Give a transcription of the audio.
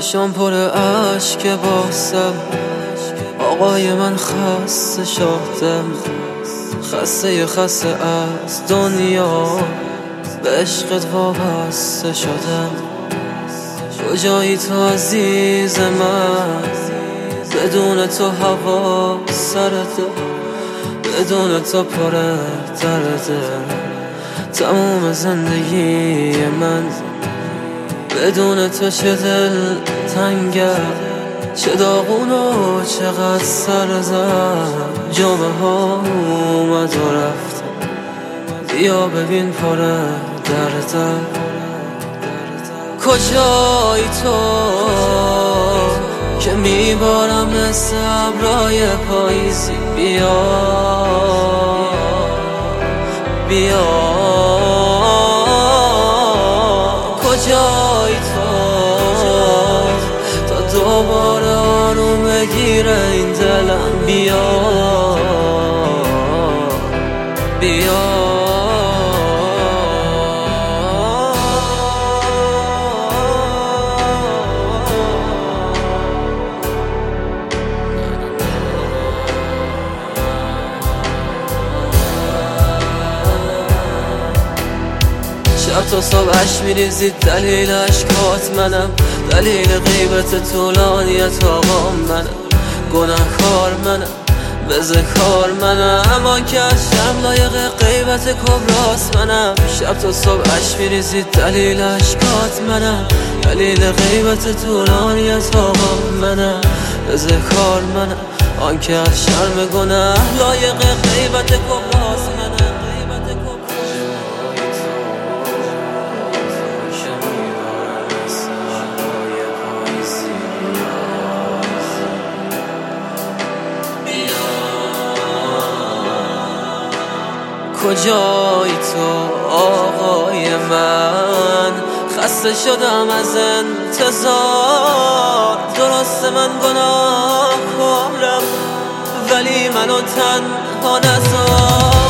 چشام پر اشک باسم، آقای من خسته شدم، خسته از دنیا، به عشقت وابسته شدم. کجایی تو عزیز من؟ بدون تو هوا سرده، بدون تو پر درده تموم زندگی من. بدون تو چه دل تنگه، چه داغون و چقدر سرزم. جامعه ها اومد و رفت، بیا ببین پر درده. کجایی تو که میبارم مثل ابرای پاییزی؟ بیا بیا. کجایی تا دوباره آروم بگیره این دلم؟ بیا بیا. شب تا صبحش میریزید دلیل اشکات منم، دلیل غیبت طولانیت آقا منم، گناهکار منم، بزهکار منم، اما که از شرم لایق غیبت کبراست منم. شب تا صبحش میریزید دلیل اشکات منم، دلیل غیبت طولانیت آقا منم، بزهکار منم، آن که از شرم گناه لایق غیبت کبراست منم. کجایی تو آقای من؟ خسته شدم از انتظار. درست من گناهکارم ولی منو تنها نذار.